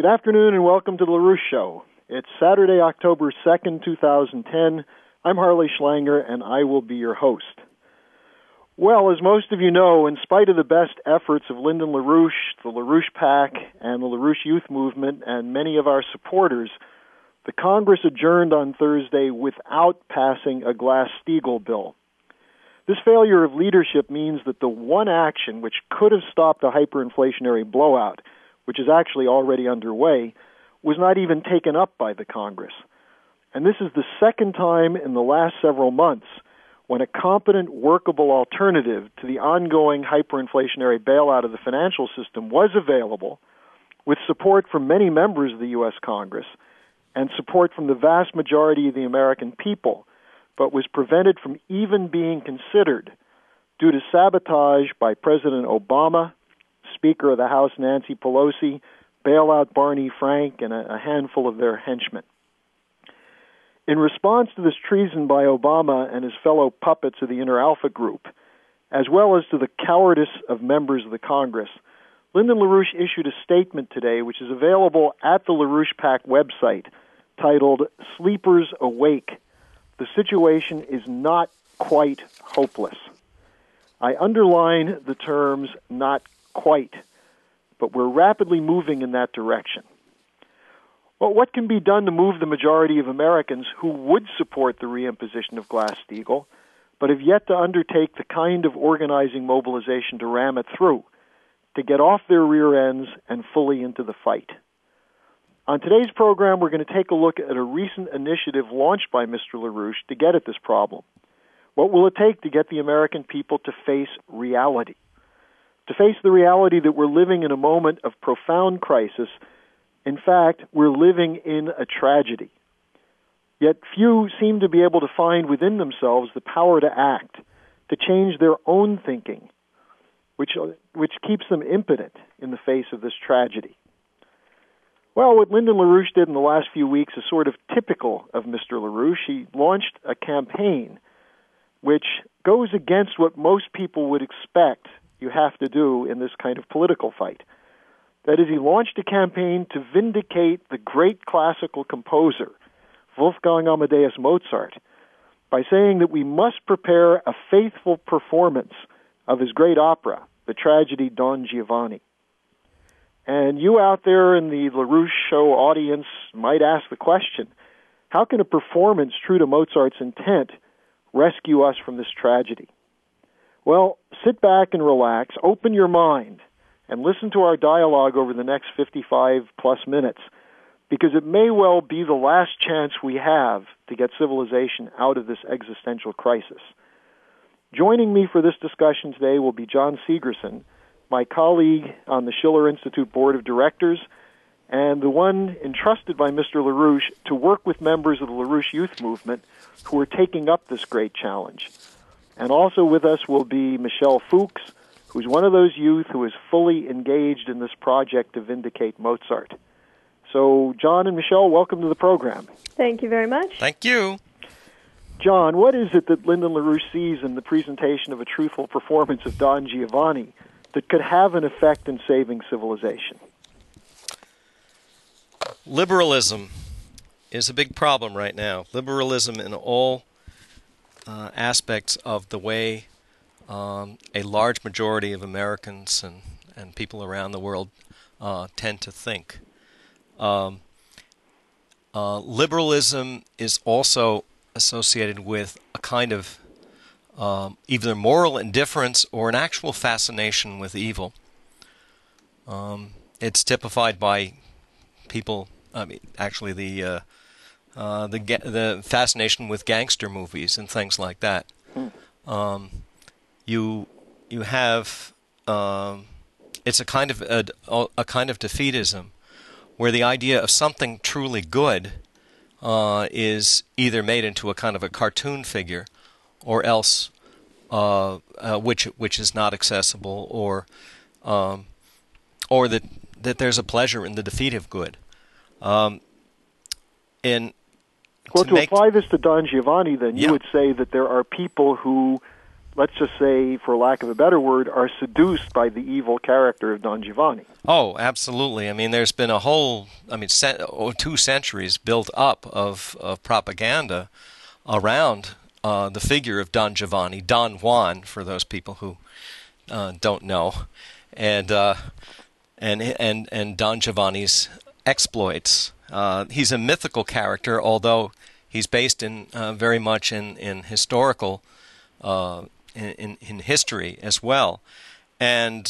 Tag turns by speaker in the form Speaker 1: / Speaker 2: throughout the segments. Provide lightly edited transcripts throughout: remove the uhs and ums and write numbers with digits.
Speaker 1: Good afternoon and welcome to the LaRouche Show. It's Saturday, October 2nd, 2010. I'm Harley Schlanger and I will be your host. Well, as most of you know, in spite of the best efforts of Lyndon LaRouche, the LaRouche PAC, and the LaRouche Youth Movement, and many of our supporters, the Congress adjourned on Thursday without passing a Glass-Steagall bill. This failure of leadership means that the one action which could have stopped the hyperinflationary blowout, which is actually already underway, was not even taken up by the Congress. And this is the second time in the last several months when a competent, workable alternative to the ongoing hyperinflationary bailout of the financial system was available, with support from many members of the U.S. Congress and support from the vast majority of the American people, but was prevented from even being considered due to sabotage by President Obama, Speaker of the House Nancy Pelosi, bailout Barney Frank, and a handful of their henchmen. In response to this treason by Obama and his fellow puppets of the Inner Alpha Group, as well as to the cowardice of members of the Congress, Lyndon LaRouche issued a statement today which is available at the LaRouche PAC website titled, "Sleepers Awake. The situation is not quite hopeless." I underline the terms "not quite," but we're rapidly moving in that direction. Well, what can be done to move the majority of Americans who would support the reimposition of Glass-Steagall, but have yet to undertake the kind of organizing mobilization to ram it through, to get off their rear ends and fully into the fight? On today's program, we're going to take a look at a recent initiative launched by Mr. LaRouche to get at this problem. What will it take to get the American people to face reality? To face the reality that we're living in a moment of profound crisis. In fact, we're living in a tragedy. Yet few seem to be able to find within themselves the power to act, to change their own thinking, which keeps them impotent in the face of this tragedy. Well, what Lyndon LaRouche did in the last few weeks is sort of typical of Mr. LaRouche. He launched a campaign which goes against what most people would expect you have to do in this kind of political fight. That is, he launched a campaign to vindicate the great classical composer, Wolfgang Amadeus Mozart, by saying that we must prepare a faithful performance of his great opera, the tragedy Don Giovanni. And you out there in the LaRouche Show audience might ask the question, how can a performance true to Mozart's intent rescue us from this tragedy? Well, sit back and relax, open your mind, and listen to our dialogue over the next 55-plus minutes, because it may well be the last chance we have to get civilization out of this existential crisis. Joining me for this discussion today will be John Segerson, my colleague on the Schiller Institute Board of Directors, and the one entrusted by Mr. LaRouche to work with members of the LaRouche Youth Movement who are taking up this great challenge. And also with us will be Michelle Fuchs, who's one of those youth who is fully engaged in this project to vindicate Mozart. So, John and Michelle, welcome to the program.
Speaker 2: Thank you very much.
Speaker 3: Thank you.
Speaker 1: John, what is it that Lyndon LaRouche sees in the presentation of a truthful performance of Don Giovanni that could have an effect in saving civilization?
Speaker 3: Liberalism is a big problem right now. Liberalism in all aspects of the way a large majority of Americans and people around the world tend to think. Liberalism is also associated with a kind of either moral indifference or an actual fascination with evil. It's typified by people. I mean, actually, the fascination with gangster movies and things like that. You have it's a kind of defeatism, where the idea of something truly good is either made into a kind of a cartoon figure, or else which is not accessible, or that there's a pleasure in the defeat of good.
Speaker 1: To apply this to Don Giovanni, then, you would say that there are people who let's just say, for lack of a better word, are seduced by the evil character of Don Giovanni.
Speaker 3: Oh, absolutely. I mean, there's been a whole, 2 centuries built up of propaganda around the figure of Don Giovanni, Don Juan, for those people who don't know, and Don Giovanni's exploits. He's a mythical character, although he's based in very much in historical in history as well, and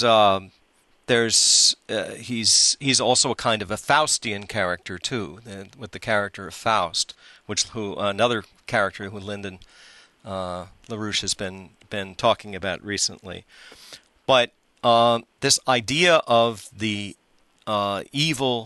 Speaker 3: he's also a kind of a Faustian character too, with the character of Faust, another character who Lyndon LaRouche has been talking about recently. But this idea of the evil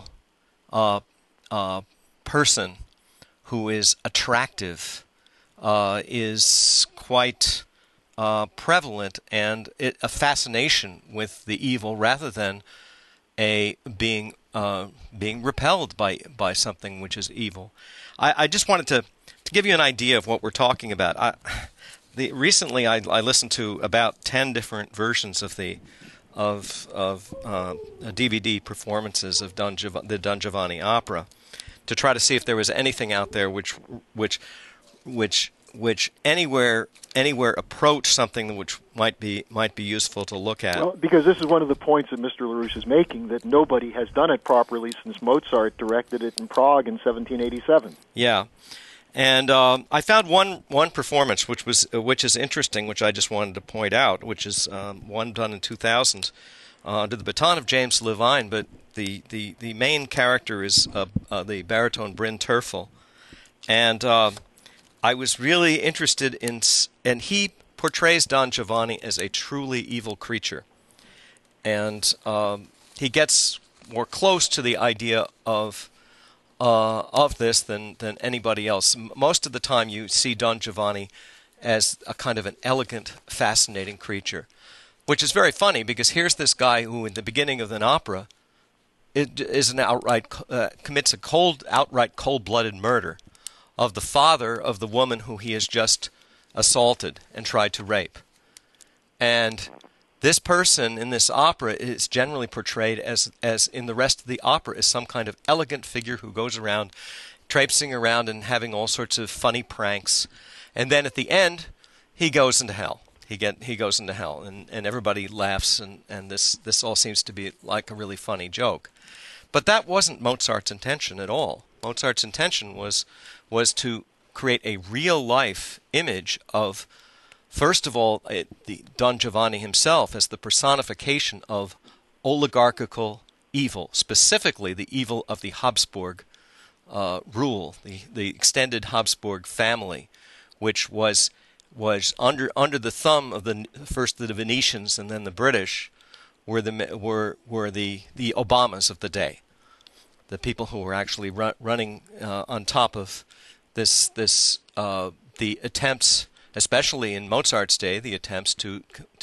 Speaker 3: person who is attractive is quite prevalent, and a fascination with the evil rather than being repelled by something which is evil. I just wanted to give you an idea of what we're talking about. Recently, I listened to about 10 different versions of DVD performances of the Don Giovanni opera to try to see if there was anything out there which anywhere approach something which might be useful to look at.
Speaker 1: Well, because this is one of the points that Mr. LaRouche is making, that nobody has done it properly since Mozart directed it in Prague in 1787.
Speaker 3: Yeah. And I found one performance which is interesting, which I just wanted to point out, which is one done in 2000 to the baton of James Levine, but the main character is the baritone Bryn Terfel, and I was really interested and he portrays Don Giovanni as a truly evil creature, and he gets more close to the idea of this than anybody else. Most of the time you see Don Giovanni as a kind of an elegant, fascinating creature, which is very funny because here's this guy who in the beginning of an opera commits a outright cold-blooded murder of the father of the woman who he has just assaulted and tried to rape. And this person in this opera is generally portrayed as in the rest of the opera as some kind of elegant figure who goes around, traipsing around and having all sorts of funny pranks. And then at the end, he goes into hell. He goes into hell, and everybody laughs, and this all seems to be like a really funny joke. But that wasn't Mozart's intention at all. Mozart's intention was to create a real-life image of, first of all, the Don Giovanni himself as the personification of oligarchical evil, specifically the evil of the Habsburg rule, the extended Habsburg family, which was under the thumb of first the Venetians and then the British, were the Obamas of the day, the people who were actually running on top of this the attempts, especially in Mozart's day, the attempts to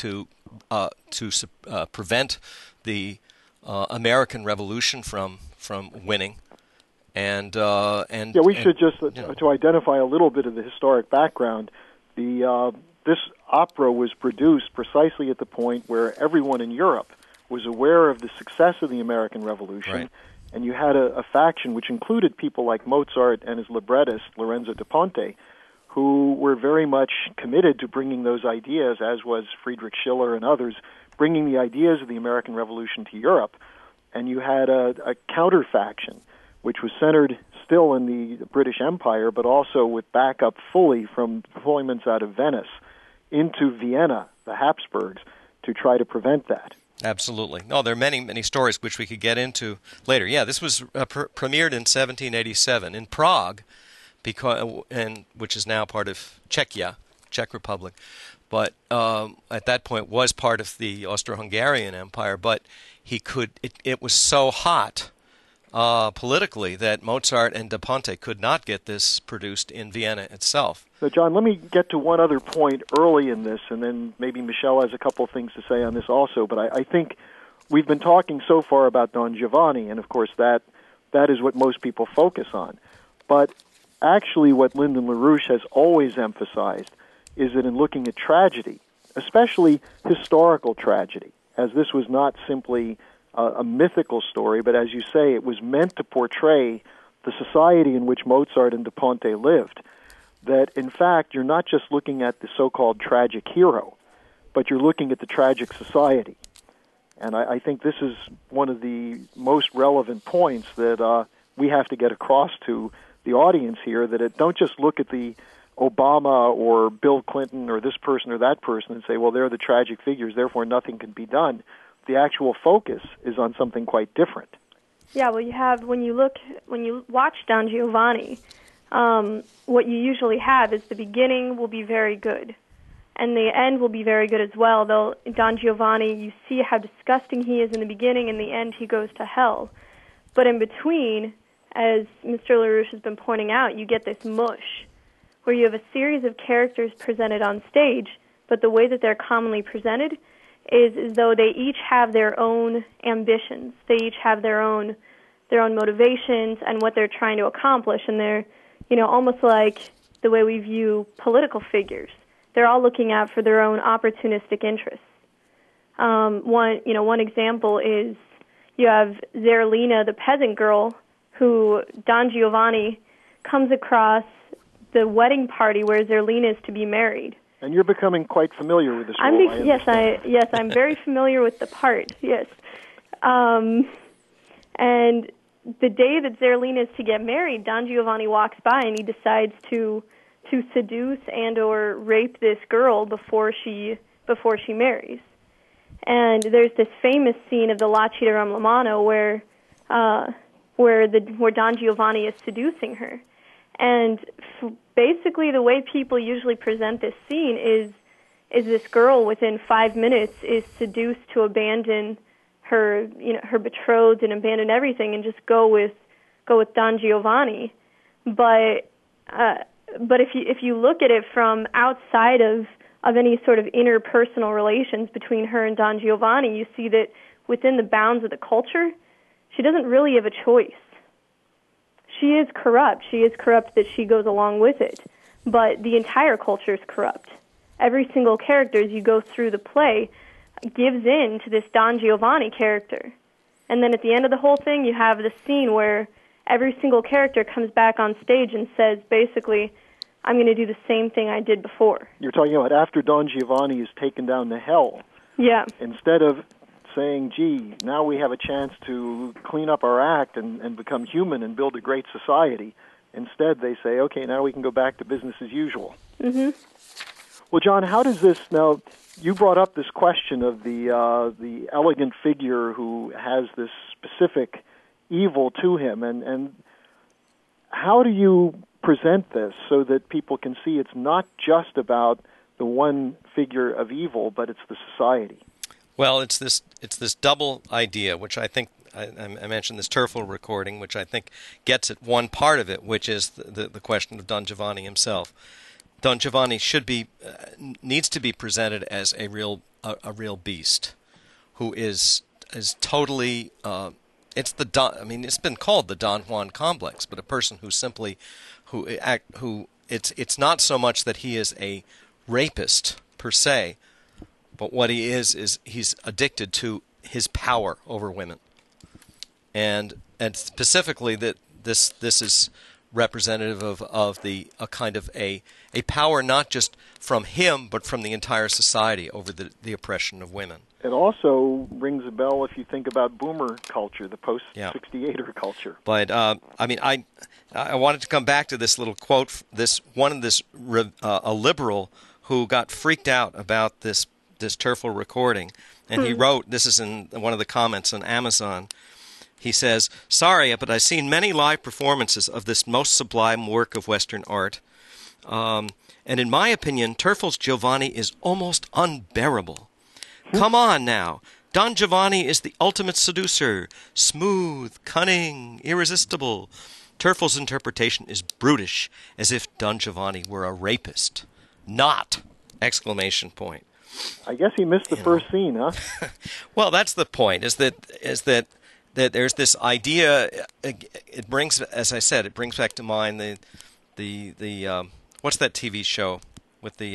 Speaker 3: prevent the American Revolution from winning, and
Speaker 1: we should just to identify a little bit of the historic background. This opera was produced precisely at the point where everyone in Europe was aware of the success of the American Revolution,
Speaker 3: right.
Speaker 1: And you had a faction which included people like Mozart and his librettist, Lorenzo da Ponte, who were very much committed to bringing those ideas, as was Friedrich Schiller and others, bringing the ideas of the American Revolution to Europe. And you had a counter-faction, which was centered still in the British Empire, but also with backup fully from deployments out of Venice into Vienna, the Habsburgs, to try to prevent that.
Speaker 3: Absolutely. No, there are many, many stories which we could get into later. Yeah, this was premiered in 1787 in Prague, which is now part of Czechia, Czech Republic, but at that point was part of the Austro-Hungarian Empire. But it was so hot politically that Mozart and da Ponte could not get this produced in Vienna itself.
Speaker 1: So, John, let me get to one other point early in this, and then maybe Michelle has a couple of things to say on this also. But I think we've been talking so far about Don Giovanni, and of course that is what most people focus on. But actually what Lyndon LaRouche has always emphasized is that in looking at tragedy, especially historical tragedy, as this was not simply a mythical story, but as you say, it was meant to portray the society in which Mozart and Da Ponte lived, that in fact you're not just looking at the so-called tragic hero, but you're looking at the tragic society. And I think this is one of the most relevant points that we have to get across to the audience here, that it don't just look at the Obama or Bill Clinton or this person or that person and say, well, they're the tragic figures, therefore nothing can be done. The actual focus is on something quite different.
Speaker 2: Yeah, well, you have, when you watch Don Giovanni, what you usually have is the beginning will be very good, and the end will be very good as well, though Don Giovanni, you see how disgusting he is in the beginning, and in the end he goes to hell. But in between, as Mr. LaRouche has been pointing out, you get this mush, where you have a series of characters presented on stage, but the way that they're commonly presented is as though they each have their own ambitions. They each have their own motivations and what they're trying to accomplish, and they're, almost like the way we view political figures. They're all looking out for their own opportunistic interests. One example is you have Zerlina, the peasant girl, who Don Giovanni comes across the wedding party where Zerlina is to be married.
Speaker 1: And you're becoming quite familiar with this role.
Speaker 2: Yes, I'm very familiar with the part. Yes, and the day that Zerlina is to get married, Don Giovanni walks by and he decides to seduce and or rape this girl before she marries. And there's this famous scene of the La Cita Romano where Don Giovanni is seducing her. And basically the way people usually present this scene is this girl within 5 minutes is seduced to abandon her betrothed and abandon everything and just go with Don Giovanni. But if you look at it from outside of any sort of interpersonal relations between her and Don Giovanni, you see that within the bounds of the culture, she doesn't really have a choice. She is corrupt. She is corrupt that she goes along with it. But the entire culture is corrupt. Every single character, as you go through the play, gives in to this Don Giovanni character. And then at the end of the whole thing, you have the scene where every single character comes back on stage and says, basically, I'm going to do the same thing I did before.
Speaker 1: You're talking about after Don Giovanni is taken down to hell.
Speaker 2: Yeah.
Speaker 1: Instead of saying, gee, now we have a chance to clean up our act and become human and build a great society. Instead, they say, okay, now we can go back to business as usual.
Speaker 2: Mm-hmm.
Speaker 1: Well, John, how does this, now, you brought up this question of the elegant figure who has this specific evil to him, and how do you present this so that people can see it's not just about the one figure of evil, but it's the society?
Speaker 3: Well, it's this double idea, which I think I mentioned this Terfel recording, which I think gets at one part of it, which is the question of Don Giovanni himself. Don Giovanni needs to be presented as a real beast, who is totally. It's been called the Don Juan complex, but a person it's not so much that he is a rapist per se, but what he is he's addicted to his power over women, and specifically that this is representative of a kind of a power not just from him but from the entire society over the oppression of women.
Speaker 1: It also rings a bell if you think about boomer culture, the post-68er culture.
Speaker 3: But I wanted to come back to this little quote. A liberal who got freaked out about this Terfel recording, and he wrote. This is in one of the comments on Amazon. He says, "Sorry, but I've seen many live performances of this most sublime work of Western art, and in my opinion, Terfel's Giovanni is almost unbearable. Come on now. Don Giovanni is the ultimate seducer, smooth, cunning, irresistible. Terfel's interpretation is brutish, as if Don Giovanni were a rapist. Not! Exclamation point.
Speaker 1: I guess he missed the first scene, huh?
Speaker 3: Well, that's the point, is that there's this idea. It brings, as I said, it brings back to mind the what's that TV show with the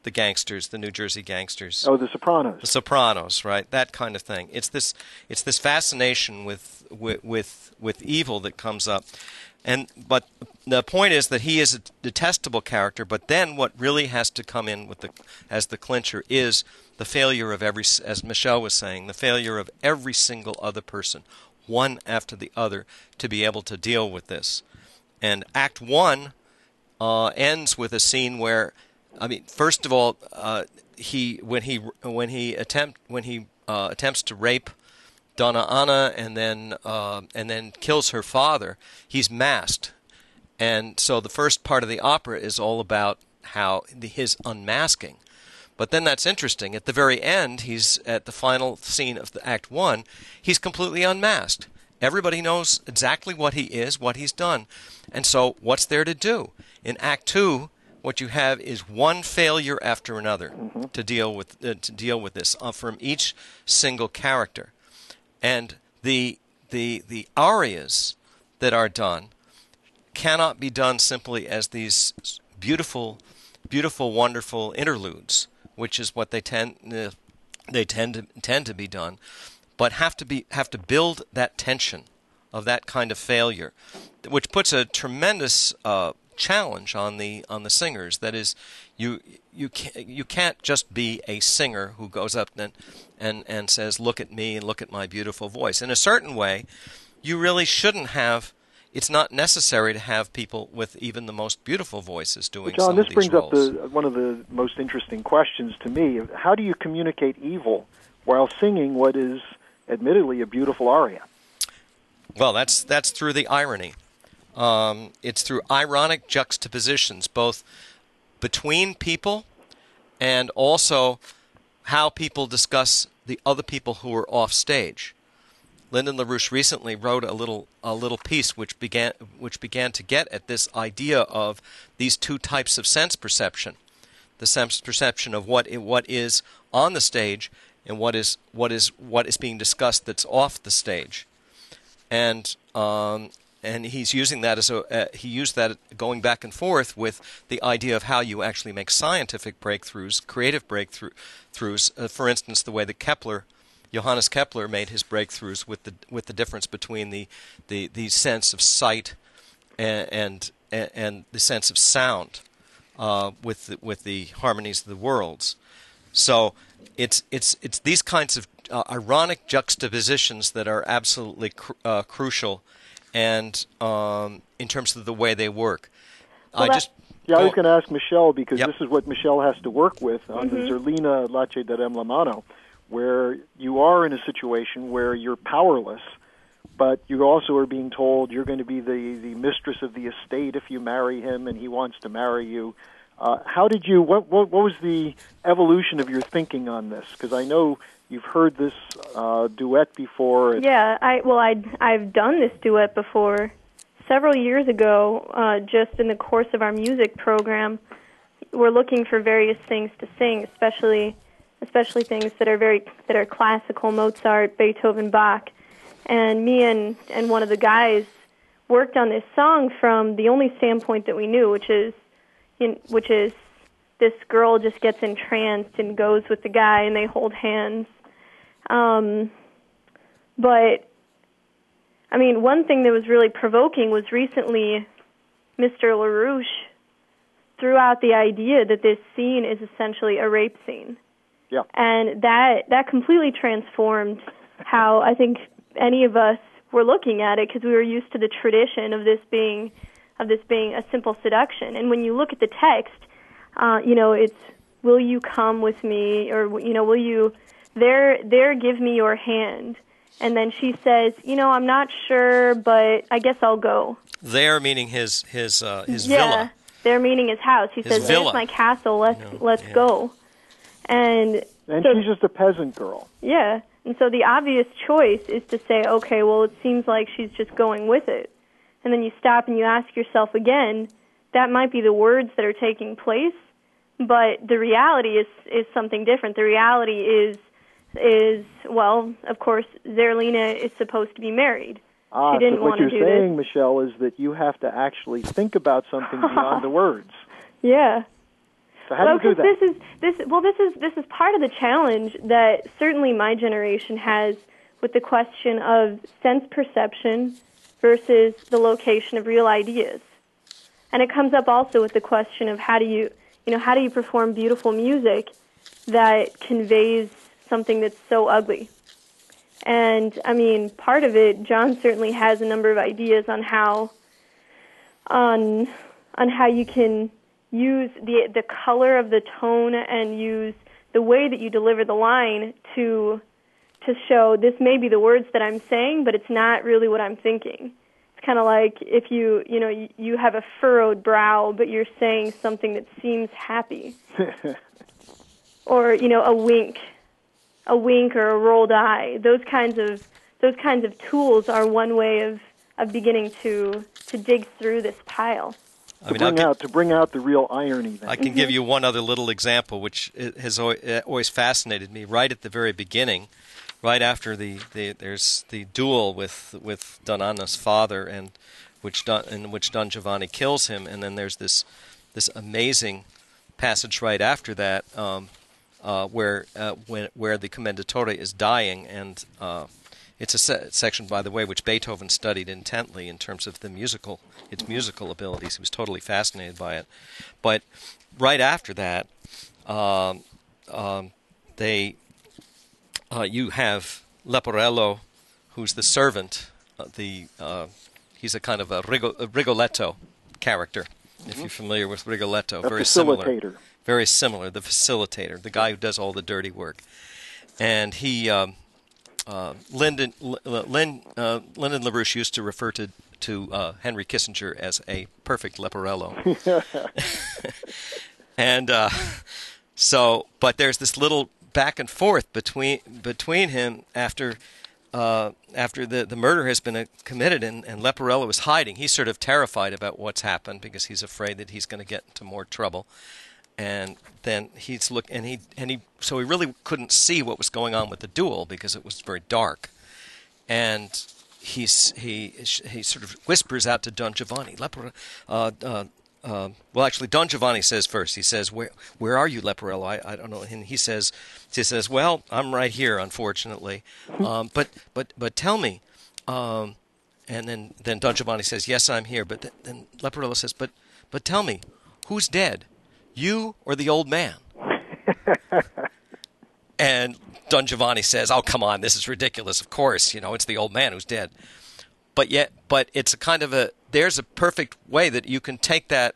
Speaker 3: the gangsters, the New Jersey gangsters.
Speaker 1: Oh, The Sopranos.
Speaker 3: The Sopranos, right? That kind of thing. It's this fascination with evil that comes up. But the point is that he is a detestable character, but then what really has to come in as the clincher is the failure of as Michelle was saying, the failure of every single other person, one after the other, to be able to deal with this. And Act 1 ends with a scene where, first of all, when he attempts to rape Donna Anna and then kills her father, he's masked, and so the first part of the opera is all about his unmasking. But then that's interesting. At the very end, he's at the final scene of the Act 1. He's completely unmasked. Everybody knows exactly what he is, what he's done, and so what's there to do? In Act 2, what you have is one failure after another to deal with this from each single character. And the arias that are done cannot be done simply as these beautiful, beautiful, wonderful interludes, which is what they tend to be done, but have to build that tension of that kind of failure, which puts a tremendous challenge on the singers. That is, you can't just be a singer who goes up and says, "Look at me and look at my beautiful voice." In a certain way, you really shouldn't have. It's not necessary to have people with even the most beautiful voices doing some of these roles.
Speaker 1: John, this brings up one of the most interesting questions to me. How do you communicate evil while singing what is admittedly a beautiful aria?
Speaker 3: Well, that's through the irony. It's through ironic juxtapositions, both between people and also how people discuss the other people who are off stage. Lyndon LaRouche recently wrote a little piece which began to get at this idea of these two types of sense perception: the sense perception of what is on the stage and what is being discussed that's off the stage, and he's using that he used that going back and forth with the idea of how you actually make scientific breakthroughs, creative breakthroughs. For instance, the way that Johannes Kepler made his breakthroughs with the difference between the sense of sight and the sense of sound with the harmonies of the worlds. So it's these kinds of ironic juxtapositions that are absolutely crucial, and in terms of the way they work.
Speaker 1: I was going to ask Michelle, because this is what Michelle has to work with on the Zerlina Lache Darem la Mano, where you are in a situation where you're powerless, but you also are being told you're going to be the mistress of the estate if you marry him, and he wants to marry you. What was the evolution of your thinking on this? Because I know you've heard this duet before.
Speaker 2: Yeah, I've done this duet before several years ago, just in the course of our music program. We're looking for various things to sing, especially things that are classical, Mozart, Beethoven, Bach. And me and one of the guys worked on this song from the only standpoint that we knew, which is this girl just gets entranced and goes with the guy, and they hold hands. But one thing that was really provoking was recently Mr. LaRouche threw out the idea that this scene is essentially a rape scene.
Speaker 1: Yeah. And
Speaker 2: that completely transformed how I think any of us were looking at it, because we were used to the tradition of this being a simple seduction. And when you look at the text, it's "Will you come with me?" or "Will you there give me your hand?" And then she says, "I'm not sure, but I guess I'll go."
Speaker 3: There meaning his
Speaker 2: yeah,
Speaker 3: villa.
Speaker 2: There meaning his house. He says,
Speaker 3: villa.
Speaker 2: "There's my castle. Let's go." And so,
Speaker 1: she's just a peasant girl.
Speaker 2: Yeah. And so the obvious choice is to say, okay, well, it seems like she's just going with it. And then you stop and you ask yourself again, that might be the words that are taking place, but the reality is something different. The reality is well, of course, Zerlina is supposed to be married. She didn't
Speaker 1: so what
Speaker 2: want to
Speaker 1: you're
Speaker 2: do
Speaker 1: saying,
Speaker 2: this.
Speaker 1: Michelle, is that you have to actually think about something beyond the words.
Speaker 2: Yeah.
Speaker 1: So how do you do that?
Speaker 2: This is part of the challenge that certainly my generation has with the question of sense perception versus the location of real ideas. And it comes up also with the question of how do you perform beautiful music that conveys something that's so ugly. And I mean, part of it, John certainly has a number of ideas on how you can use the color of the tone and use the way that you deliver the line to show this may be the words that I'm saying, but it's not really what I'm thinking. It's kind of like if you have a furrowed brow, but you're saying something that seems happy, or a wink or a rolled eye. Those kinds of tools are one way of beginning to dig through this pile.
Speaker 1: To bring out the real irony. Then.
Speaker 3: I can give you one other little example, which has always fascinated me. Right at the very beginning, right after there's the duel with Donana's father, in which Don Giovanni kills him, and then there's this amazing passage right after that, where the Commendatore is dying, and it's a section, by the way, which Beethoven studied intently in terms of its musical abilities. He was totally fascinated by it. But right after that, you have Leporello, who's the servant. He's a kind of a Rigoletto character, if you're familiar with Rigoletto.
Speaker 1: Very similar.
Speaker 3: Very similar, the facilitator, the guy who does all the dirty work. And he, Lyndon LaRouche used to refer to Henry Kissinger as a perfect Leporello. And but there's this little back and forth between him after the murder has been committed and Leporello is hiding. He's sort of terrified about what's happened because he's afraid that he's going to get into more trouble. And then so he really couldn't see what was going on with the duel because it was very dark. And he sort of whispers out to Don Giovanni, well, actually, Don Giovanni says first. He says, "Where are you, Leporello? I don't know." And he says, "Well, I'm right here, unfortunately. But tell me." And then Don Giovanni says, "Yes, I'm here." But then Leporello says, "But tell me, who's dead? You or the old man?" And Don Giovanni says, "Oh, come on, this is ridiculous. Of course, it's the old man who's dead." But it's a kind of there's a perfect way that you can take that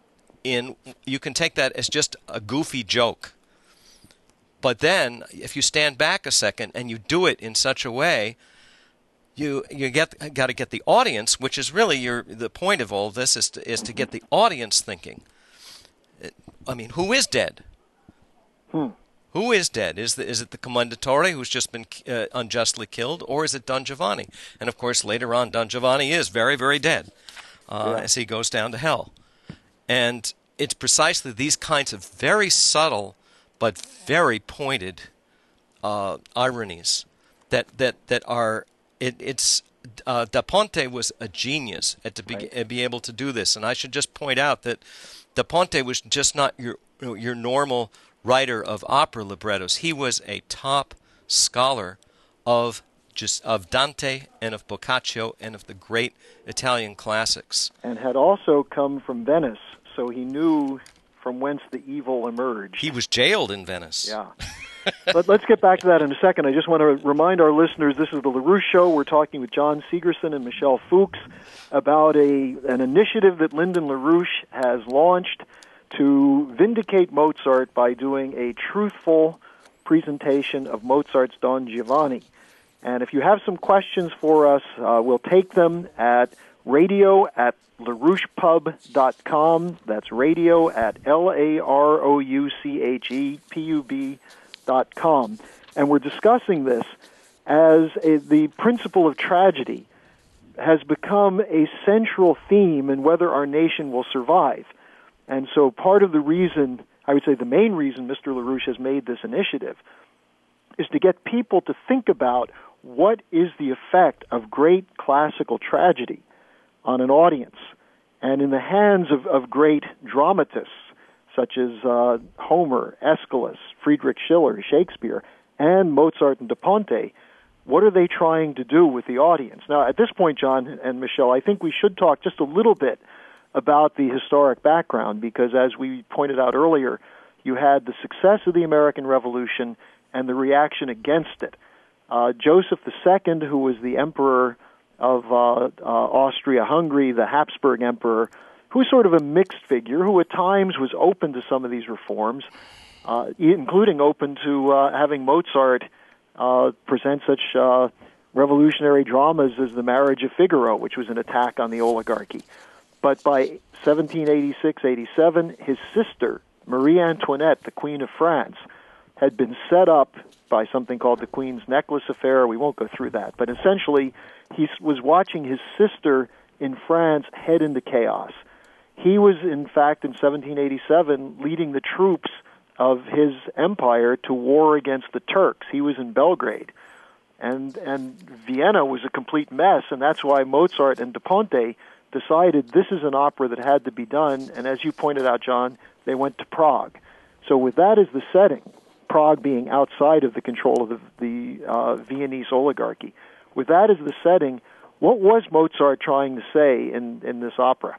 Speaker 3: as just a goofy joke. But then, if you stand back a second and you do it in such a way, you got to get the audience, which is really the point of all of this is to get the audience thinking. I mean, who is dead? Who is dead? Is it the Commendatore who's just been unjustly killed, or is it Don Giovanni? And of course, later on, Don Giovanni is very, very dead as he goes down to hell. And it's precisely these kinds of very subtle but very pointed ironies that are. Da Ponte was a genius at be able to do this, and I should just point out that Da Ponte was just not your normal writer of opera librettos. He was a top scholar of Dante and of Boccaccio and of the great Italian classics.
Speaker 1: And had also come from Venice, so he knew from whence the evil emerged.
Speaker 3: He was jailed in Venice.
Speaker 1: Yeah. But let's get back to that in a second. I just want to remind our listeners this is the LaRouche Show. We're talking with John Segerson and Michelle Fuchs about an initiative that Lyndon LaRouche has launched to vindicate Mozart by doing a truthful presentation of Mozart's Don Giovanni. And if you have some questions for us, we'll take them at radio@larouchepub.com. That's radio@LAROUCHEPUB.com. And we're discussing this as the principle of tragedy has become a central theme in whether our nation will survive. And so part of the reason, I would say the main reason Mr. LaRouche has made this initiative is to get people to think about what is the effect of great classical tragedy on an audience. And in the hands of great dramatists, such as Homer, Aeschylus, Friedrich Schiller, Shakespeare, and Mozart and Da Ponte, what are they trying to do with the audience? Now, at this point, John and Michelle, I think we should talk just a little bit about the historic background, because as we pointed out earlier, you had the success of the American Revolution and the reaction against it. Joseph II, who was the emperor of Austria-Hungary, the Habsburg emperor, who was sort of a mixed figure, who at times was open to some of these reforms, including open to having Mozart present such revolutionary dramas as The Marriage of Figaro, which was an attack on the oligarchy. But by 1786-87, his sister, Marie Antoinette, the Queen of France, had been set up by something called the Queen's Necklace Affair. We won't go through that. But essentially, he was watching his sister in France head into chaos. He was, in fact, in 1787, leading the troops of his empire to war against the Turks. He was in Belgrade. And Vienna was a complete mess, and that's why Mozart and Da Ponte decided this is an opera that had to be done, and as you pointed out, John, they went to Prague. So with that as the setting, Prague being outside of the control of the Viennese oligarchy, with that as the setting, what was Mozart trying to say in this opera?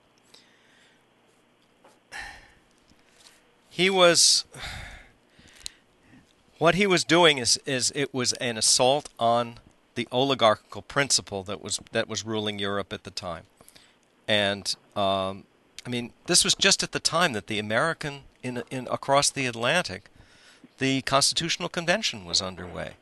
Speaker 3: What he was doing is it was an assault on the oligarchical principle that was ruling Europe at the time. And this was just at the time that the American in across the Atlantic, the Constitutional Convention was underway.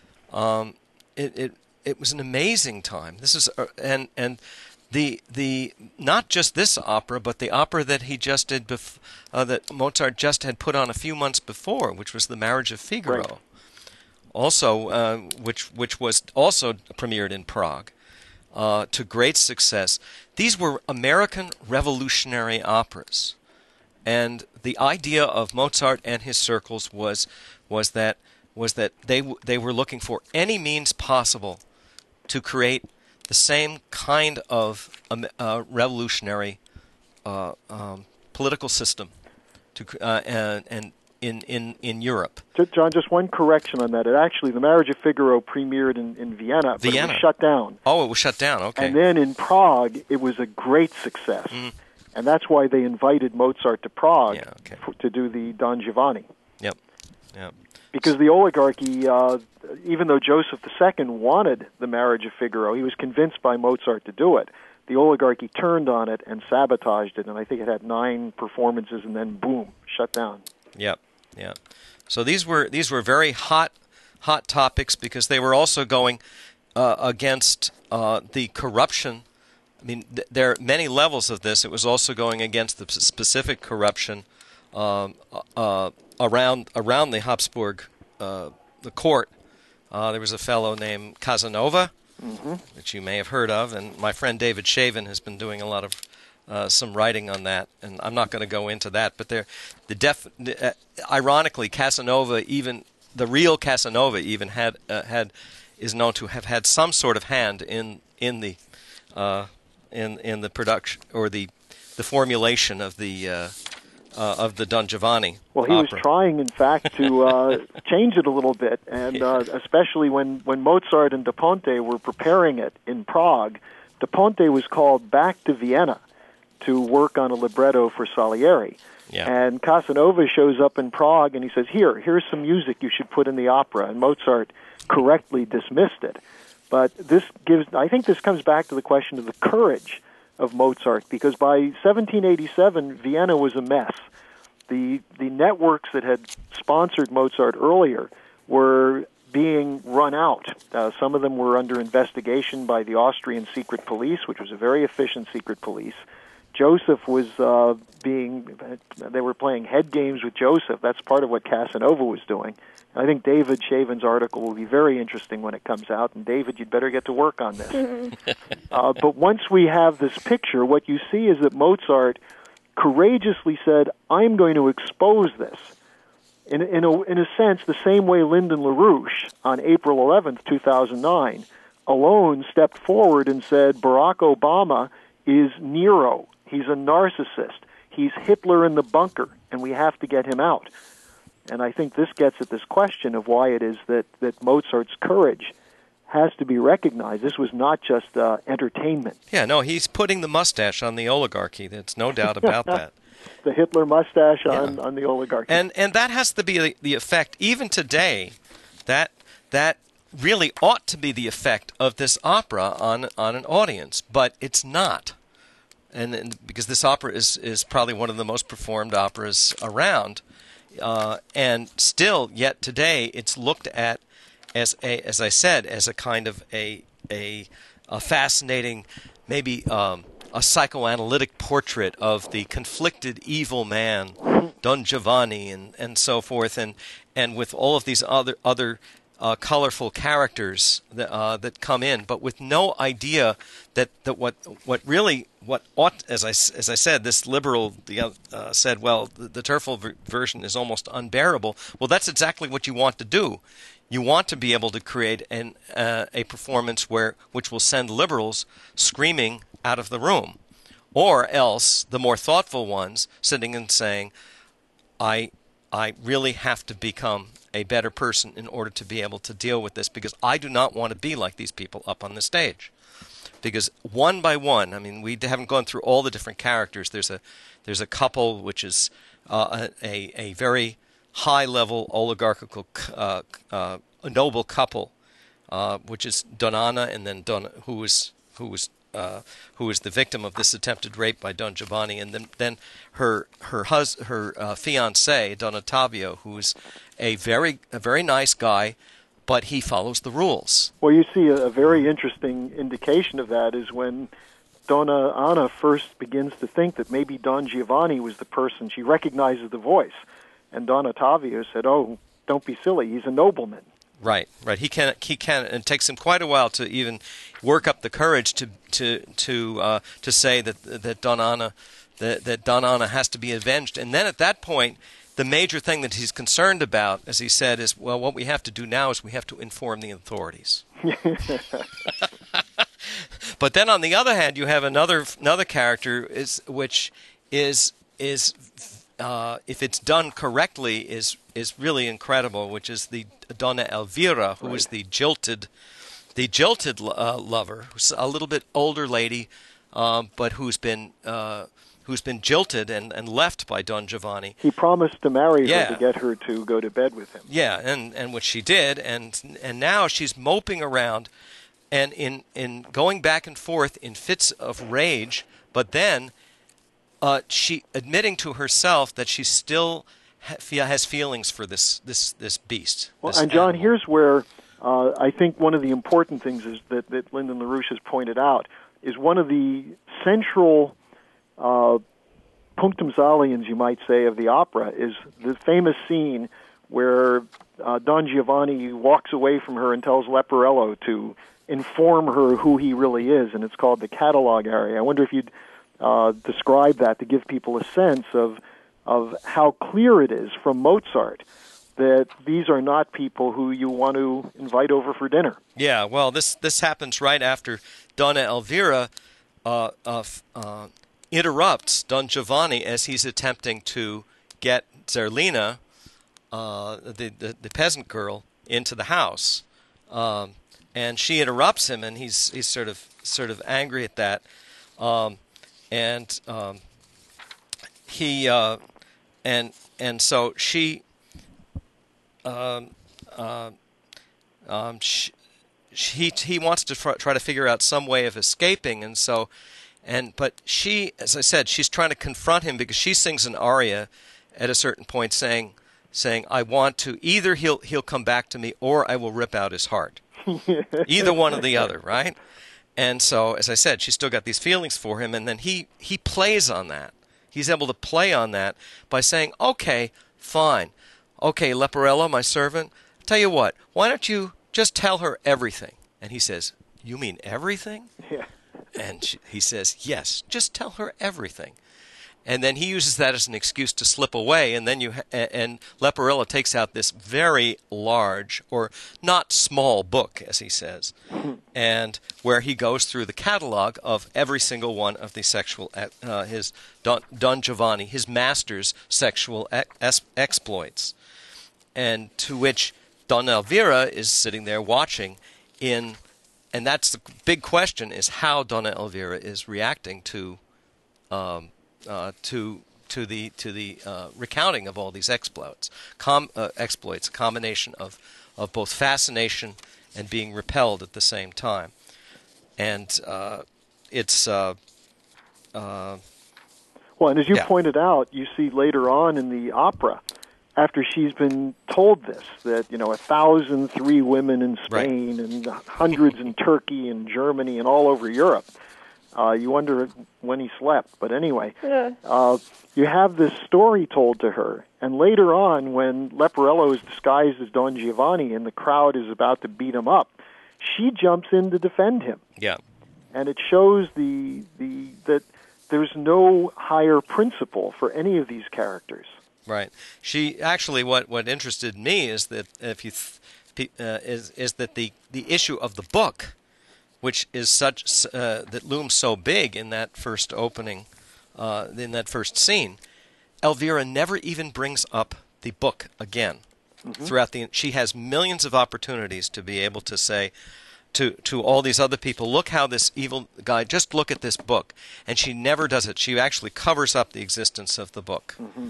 Speaker 3: It was an amazing time. This is and the not just this opera, but the opera that he just did that Mozart just had put on a few months before, which was The Marriage of Figaro,
Speaker 1: right.
Speaker 3: Also which was also premiered in Prague. To great success. These were American revolutionary operas, and the idea of Mozart and his circles was that they were looking for any means possible to create the same kind of revolutionary political system and in Europe.
Speaker 1: John, just one correction on that. Actually, The Marriage of Figaro premiered in Vienna, but it was shut down.
Speaker 3: Oh, it was shut down, okay.
Speaker 1: And then in Prague, it was a great success. And that's why they invited Mozart to Prague to do the Don Giovanni.
Speaker 3: Yep.
Speaker 1: Because the oligarchy, even though Joseph II wanted The Marriage of Figaro, he was convinced by Mozart to do it. The oligarchy turned on it and sabotaged it, and I think it had 9 performances, and then boom, shut down.
Speaker 3: Yep. So these were very hot topics, because they were also going against the corruption. I mean, there are many levels of this. It was also going against the specific corruption around the Habsburg, the court. There was a fellow named Casanova, which you may have heard of, and my friend David Shavin has been doing a lot of some writing on that, and I'm not going to go into that. But ironically, Casanova, even the real Casanova, even is known to have had some sort of hand in the production or the formulation of the Don Giovanni.
Speaker 1: Well, he
Speaker 3: opera.
Speaker 1: was trying, in fact, to change it a little bit, and especially when Mozart and Da Ponte were preparing it in Prague, Da Ponte was called back to Vienna to work on a libretto for Salieri.
Speaker 3: Yeah.
Speaker 1: And Casanova shows up in Prague, and he says, here's some music you should put in the opera. And Mozart correctly dismissed it. But I think this comes back to the question of the courage of Mozart, because by 1787, Vienna was a mess. The networks that had sponsored Mozart earlier were being run out. Some of them were under investigation by the Austrian secret police, which was a very efficient secret police. Joseph was they were playing head games with Joseph. That's part of what Casanova was doing. I think David Shavin's article will be very interesting when it comes out, and David, you'd better get to work on this. But once we have this picture, what you see is that Mozart courageously said, I'm going to expose this. In a sense, the same way Lyndon LaRouche on April 11th, 2009, alone stepped forward and said, Barack Obama is Nero. He's a narcissist. he's Hitler in the bunker, and we have to get him out. And I think this gets at this question of why it is that Mozart's courage has to be recognized. This was not just entertainment.
Speaker 3: Yeah, no, he's putting the mustache on the oligarchy. There's no doubt about that.
Speaker 1: The Hitler mustache on the oligarchy.
Speaker 3: And that has to be the effect, even today, that really ought to be the effect of this opera on an audience, but it's not. And because this opera is probably one of the most performed operas around, and still, yet today, it's looked at as I said, as a kind of a fascinating, maybe a psychoanalytic portrait of the conflicted evil man, Don Giovanni, and so forth, and with all of these other colorful characters that come in, but with no idea that what ought, as I said, this liberal said, well, the Terfel version is almost unbearable. Well, that's exactly what you want to do. You want to be able to create a performance which will send liberals screaming out of the room, or else the more thoughtful ones sitting and saying, I really have to become a better person in order to be able to deal with this, because I do not want to be like these people up on the stage. Because one by one, I mean, we haven't gone through all the different characters. There's a couple which is a very high-level oligarchical noble couple, which is Donana, and then who is the victim of this attempted rape by Don Giovanni, and then her fiance Don Ottavio, who is a very nice guy, but he follows the rules.
Speaker 1: Well, you see a very interesting indication of that is when Donna Anna first begins to think that maybe Don Giovanni was the person. She recognizes the voice, and Don Ottavio said, "Oh, don't be silly. He's a nobleman." Right.
Speaker 3: He can, and it takes him quite a while to even work up the courage to say that Don Anna has to be avenged. And then at that point, the major thing that he's concerned about, as he said, is, well, what we have to do now is we have to inform the authorities. But then on the other hand, you have another character which is if it's done correctly, is really incredible, which is the Donna Elvira, who is the jilted lover, who's a little bit older lady, but who's been jilted and left by Don Giovanni.
Speaker 1: He promised to marry her to get her to go to bed with him.
Speaker 3: Yeah, and which she did, and now she's moping around, and in going back and forth in fits of rage, but then she admitting to herself that she still has feelings for this beast.
Speaker 1: Well, and John,
Speaker 3: animal.
Speaker 1: Here's where I think one of the important things is that Lyndon LaRouche has pointed out is one of the central punctum saliens, you might say, of the opera is the famous scene where Don Giovanni walks away from her and tells Leporello to inform her who he really is, and it's called the catalog area. I wonder if you'd describe that to give people a sense of how clear it is from Mozart that these are not people who you want to invite over for dinner.
Speaker 3: Yeah, well, this happens right after Donna Elvira interrupts Don Giovanni as he's attempting to get Zerlina, the peasant girl, into the house, and she interrupts him, and he's sort of angry at that, and so she. He wants to try to figure out some way of escaping, but she, as I said, she's trying to confront him because she sings an aria at a certain point, saying, "I want to either he'll come back to me or I will rip out his heart." Either one or the other, right? And so, as I said, she's still got these feelings for him, and then he plays on that. He's able to play on that by saying, "Okay, fine. Okay, Leporello, my servant, tell you what, why don't you just tell her everything?" And he says, "You mean everything?"
Speaker 1: Yeah.
Speaker 3: And he says, "Yes, just tell her everything." And then he uses that as an excuse to slip away, and then and Leporello takes out this very large, or not small book, as he says, and where he goes through the catalog of every single one of the sexual, his Don Giovanni, his master's sexual exploits, and to which Donna Elvira is sitting there watching and that's the big question, is how Donna Elvira is reacting to the recounting of all these exploits, a combination of both fascination and being repelled at the same time, and it's
Speaker 1: well, and as you pointed out, you see later on in the opera, after she's been told this, that 1,003 women in Spain and hundreds in Turkey and Germany and all over Europe. You wonder when he slept. But anyway, you have this story told to her. And later on, when Leporello is disguised as Don Giovanni and the crowd is about to beat him up, she jumps in to defend him.
Speaker 3: Yeah.
Speaker 1: And it shows that there's no higher principle for any of these characters.
Speaker 3: Right. She actually, what interested me is that is that the issue of the book, which is such that looms so big in that first opening, in that first scene, Elvira never even brings up the book again. Mm-hmm. She has millions of opportunities to be able to say to all these other people, look how this evil guy, just look at this book, and she never does it. She actually covers up the existence of the book. Mm-hmm.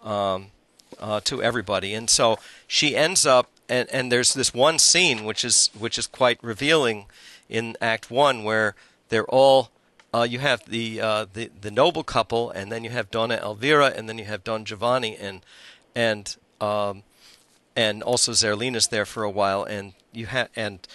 Speaker 3: To everybody, and so she ends up, and there's this one scene which is quite revealing in Act 1, where they're all you have the noble couple, and then you have Donna Elvira, and then you have Don Giovanni, and also Zerlina's there for a while, and you have and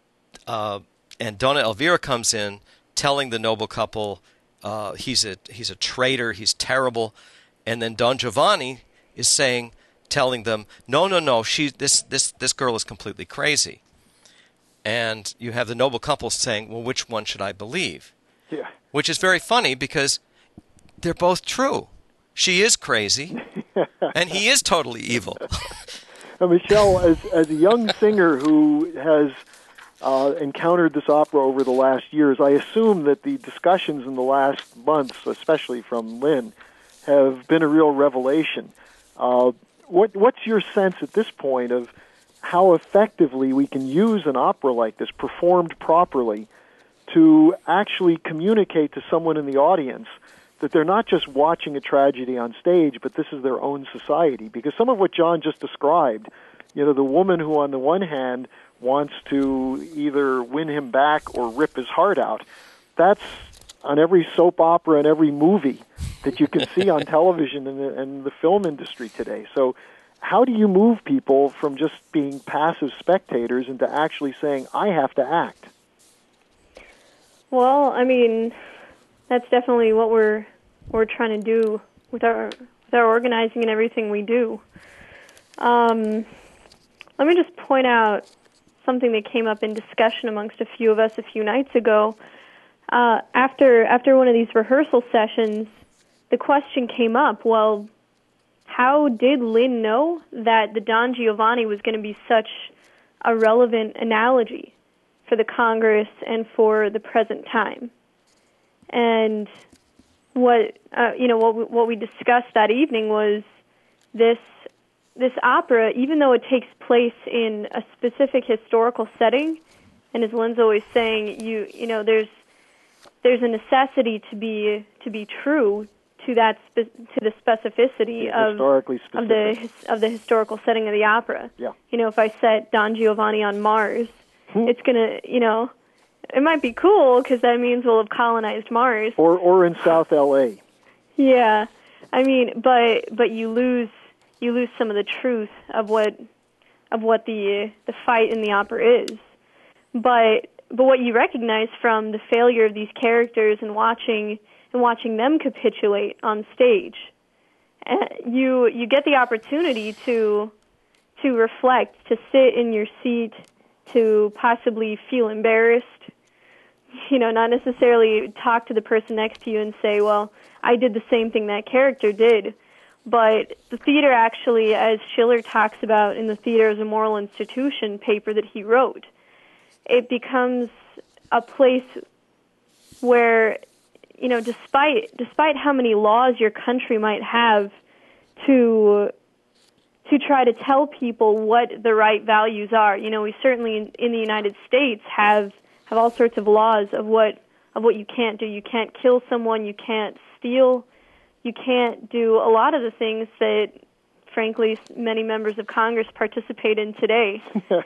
Speaker 3: Donna Elvira comes in telling the noble couple he's a traitor, he's terrible. And then Don Giovanni is telling them, no, this girl is completely crazy. And you have the noble couple saying, well, which one should I believe?
Speaker 1: Yeah.
Speaker 3: Which is very funny because they're both true. She is crazy, and he is totally evil.
Speaker 1: Michelle, as a young singer who has encountered this opera over the last years, I assume that the discussions in the last months, especially from Lynn, have been a real revelation. What's your sense at this point of how effectively we can use an opera like this, performed properly, to actually communicate to someone in the audience that they're not just watching a tragedy on stage, but this is their own society? Because some of what John just described, the woman who on the one hand wants to either win him back or rip his heart out, that's on every soap opera and every movie that you can see on television and the film industry today. So how do you move people from just being passive spectators into actually saying, I have to act?
Speaker 2: Well, I mean, that's definitely what we're trying to do with our organizing and everything we do. Let me just point out something that came up in discussion amongst a few of us a few nights ago. After one of these rehearsal sessions, the question came up, well, how did Lynn know that the Don Giovanni was going to be such a relevant analogy for the Congress and for the present time? And what we discussed that evening was this opera, even though it takes place in a specific historical setting, and as Lynn's always saying, there's a necessity to be true to the specificity of the historical setting of the opera.
Speaker 1: Yeah.
Speaker 2: If I set Don Giovanni on Mars, it's gonna, it might be cool because that means we'll have colonized Mars.
Speaker 1: Or in South L.A.
Speaker 2: Yeah, I mean, but you lose some of the truth of what the fight in the opera is. But what you recognize from the failure of these characters and watching them capitulate on stage, you get the opportunity to reflect, to sit in your seat, to possibly feel embarrassed not necessarily talk to the person next to you and say, well, I did the same thing that character did. But the theater actually, as Schiller talks about in the Theater as a Moral Institution paper that he wrote, it becomes a place where, despite how many laws your country might have to try to tell people what the right values are, we certainly in the United States have all sorts of laws of what you can't do. You can't kill someone, you can't steal, you can't do a lot of the things that, frankly, many members of Congress participate in today.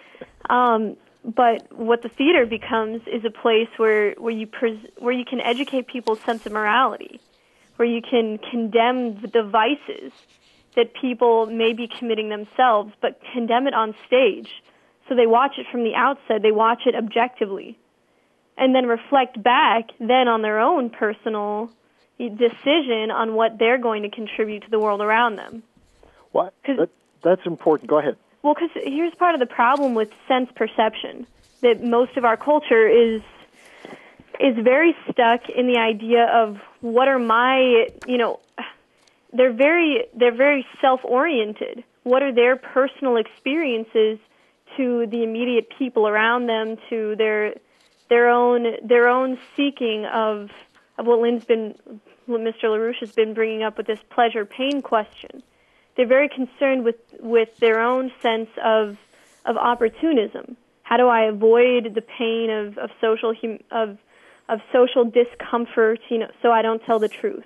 Speaker 2: But what the theater becomes is a place where you can educate people's sense of morality, where you can condemn the vices that people may be committing themselves, but condemn it on stage. So they watch it from the outset, they watch it objectively, and then reflect back then on their own personal decision on what they're going to contribute to the world around them.
Speaker 1: What? That's important. Go ahead.
Speaker 2: Well, because here's part of the problem with sense perception, that most of our culture is very stuck in the idea of what are my, they're very self-oriented. What are their personal experiences to the immediate people around them, to their own seeking of what Mr. LaRouche has been bringing up with this pleasure-pain question. They're very concerned with their own sense of opportunism. How do I avoid the pain of social discomfort, so I don't tell the truth?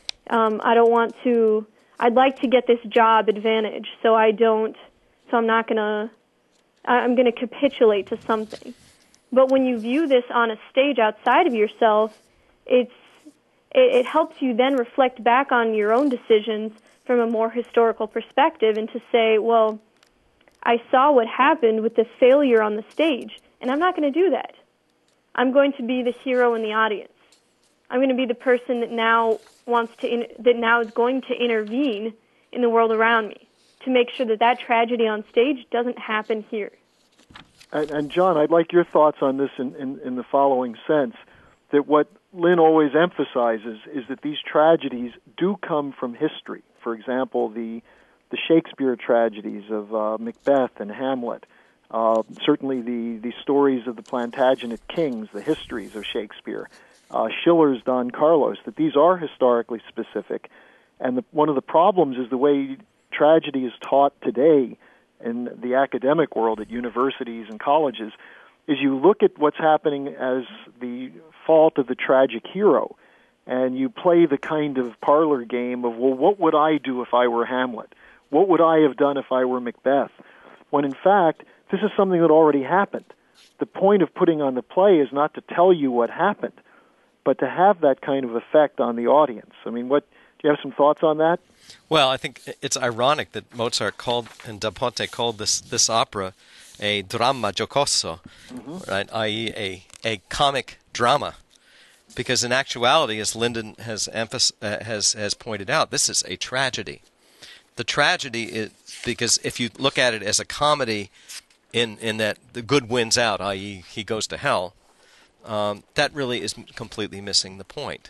Speaker 2: I'd like to get this job advantage, I'm going to capitulate to something. But when you view this on a stage outside of yourself, it helps you then reflect back on your own decisions from a more historical perspective and to say, well, I saw what happened with the failure on the stage, and I'm not going to do that. I'm going to be the hero in the audience. I'm going to be the person that now is going to intervene in the world around me to make sure that tragedy on stage doesn't happen here.
Speaker 1: And John, I'd like your thoughts on this in the following sense, that what Lynn always emphasizes is that these tragedies do come from history. For example, the Shakespeare tragedies of Macbeth and Hamlet, certainly the stories of the Plantagenet kings, the histories of Shakespeare, Schiller's Don Carlos, that these are historically specific. And one of the problems is the way tragedy is taught today in the academic world at universities and colleges, is you look at what's happening as the fault of the tragic hero, and you play the kind of parlor game of, well, what would I do if I were Hamlet? What would I have done if I were Macbeth? When in fact, this is something that already happened. The point of putting on the play is not to tell you what happened, but to have that kind of effect on the audience. I mean, do you have some thoughts on that?
Speaker 3: Well, I think it's ironic that Mozart and Da Ponte called this opera a dramma giocoso, right? I.e., a comic drama, because in actuality, as Lyndon has pointed out, this is a tragedy. The tragedy is because if you look at it as a comedy, in that the good wins out, i.e., he goes to hell, that really is completely missing the point.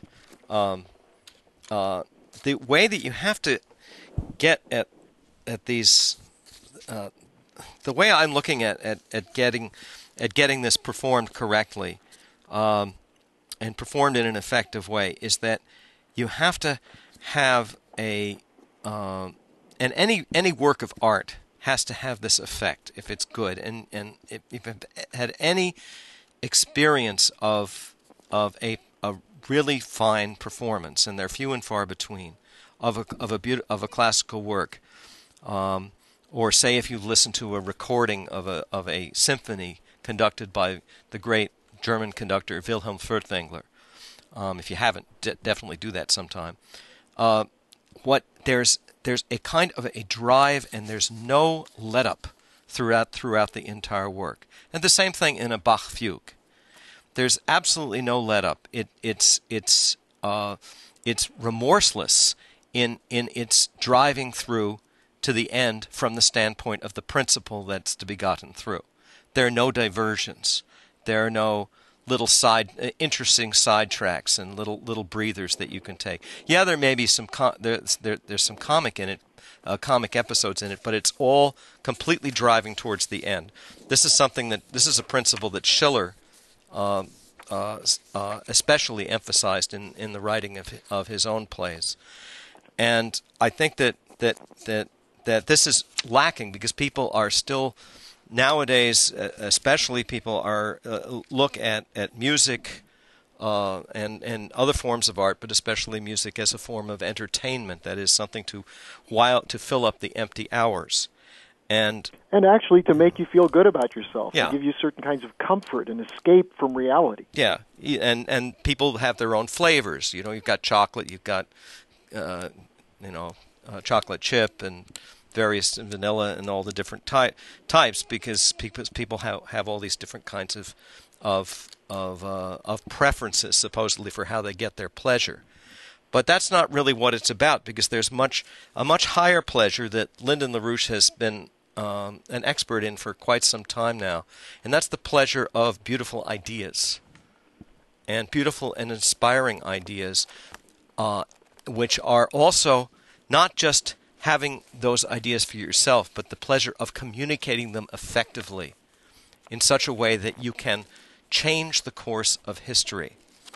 Speaker 3: The way that you have to get at these, the way I'm looking at getting this performed correctly, and performed in an effective way, is that you have to have and any work of art has to have this effect if it's good, and if you've had any experience of a really fine performance, and they're few and far between, of a classical work, or say if you listen to a recording of a symphony conducted by the great German conductor Wilhelm Furtwängler. If you haven't, definitely do that sometime. There's a kind of a drive, and there's no let up throughout the entire work. And the same thing in a Bach fugue. There's absolutely no let up. It's remorseless in its driving through to the end from the standpoint of the principle that's to be gotten through. There are no diversions. There are no little interesting side tracks and little breathers that you can take. Yeah, there may be some there's some comic in it, comic episodes in it, but it's all completely driving towards the end. This is a principle that Schiller especially emphasized in the writing of his own plays, and I think that this is lacking because people are still nowadays, especially people are look at music and other forms of art, but especially music as a form of entertainment. That is something to fill up the empty hours. And
Speaker 1: actually to make you feel good about yourself,
Speaker 3: yeah.
Speaker 1: to give you certain kinds of comfort and escape from reality.
Speaker 3: Yeah, and people have their own flavors. You've got chocolate, you've got chocolate chip and various vanilla and all the different types because people have all these different kinds of preferences supposedly for how they get their pleasure. But that's not really what it's about, because there's a much higher pleasure that Lyndon LaRouche has been an expert in for quite some time now, and that's the pleasure of beautiful ideas, and beautiful and inspiring ideas, which are also not just having those ideas for yourself, but the pleasure of communicating them effectively in such a way that you can change the course of history.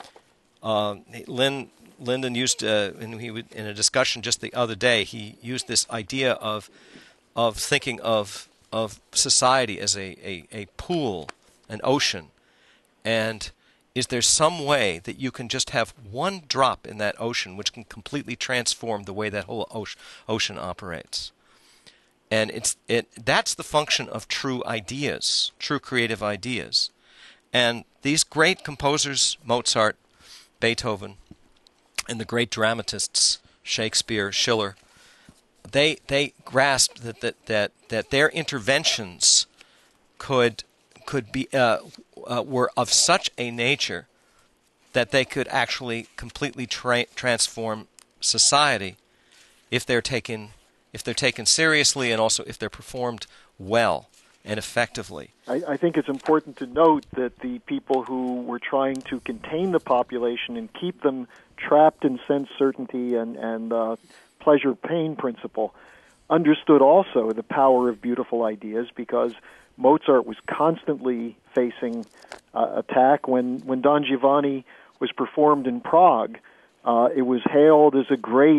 Speaker 3: Lyndon used, in a discussion just the other day, he used this idea of thinking of society as a pool, an ocean, and is there some way that you can just have one drop in that ocean which can completely transform the way that whole ocean operates? And that's the function of true ideas, true creative ideas. And these great composers, Mozart, Beethoven, and the great dramatists, Shakespeare, Schiller, they grasped that their interventions could be were of such a nature that they could actually completely transform society if they're taken seriously, and also if they're performed well and effectively.
Speaker 1: I think it's important to note that the people who were trying to contain the population and keep them trapped in sense certainty and pleasure-pain principle understood also the power of beautiful ideas, because Mozart was constantly facing attack. When Don Giovanni was performed in Prague, it was hailed as a great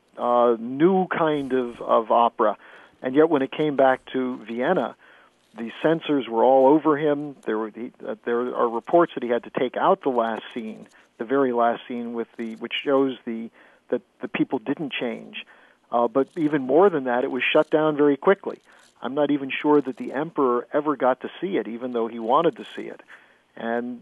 Speaker 1: new kind of opera, and yet when it came back to Vienna, the censors were all over him. There are reports that he had to take out the last scene, the very last scene, which shows that the people didn't change. But even more than that, it was shut down very quickly. I'm not even sure that the emperor ever got to see it, even though he wanted to see it. And